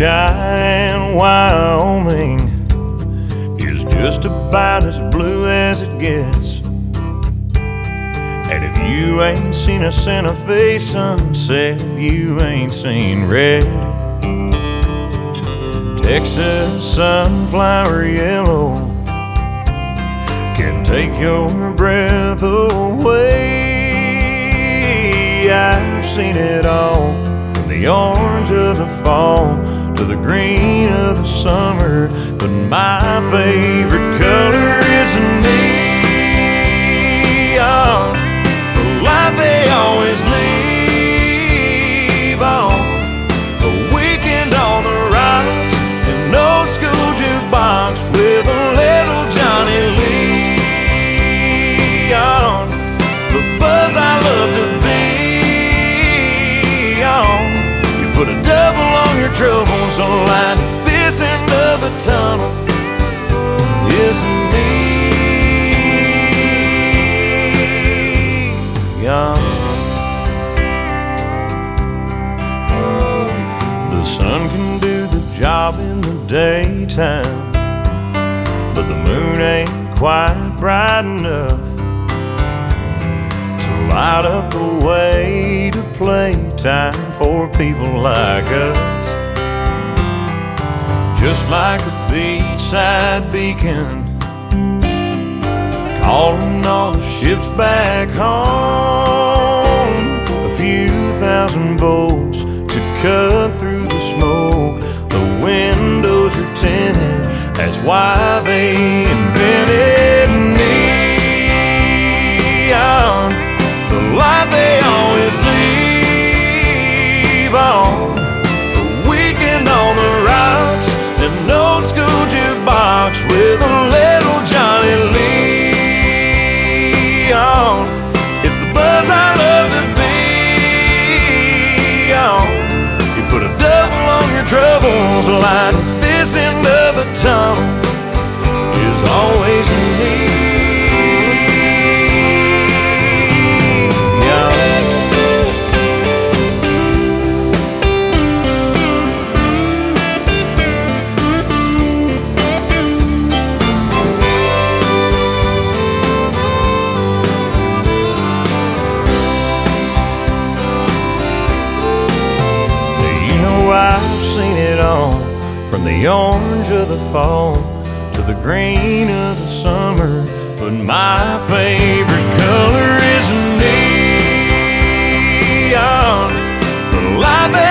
Cheyenne, Wyoming is just about as blue as it gets. And if you ain't seen a Santa Fe sunset, you ain't seen red. Texas sunflower yellow can take your breath away. I've seen it all, from the orange of the fall to the green of the summer, but my favorite color is neon, the light they always leave on. A weekend on the rocks, an old school jukebox with a little Johnny Leon, the buzz I love to be on. You put a double on your troubles, so light at this end of the tunnel is neon. The sun can do the job in the daytime, but the moon ain't quite bright enough to light up the way to playtime for people like us. Just like a beachside beacon, calling all the ships back home. A few thousand volts to cut through the smoke. The windows are tinted, that's why they invented neon, the light they always leave on. A weekend on the rocks, an old school jukebox with a little Johnny Leon. It's the buzz I love to be on. You put a double on your troubles, a light at this end of the tunnel is always in need. I've seen it all, from the orange of the fall to the green of the summer, but my favorite color is neon, the light that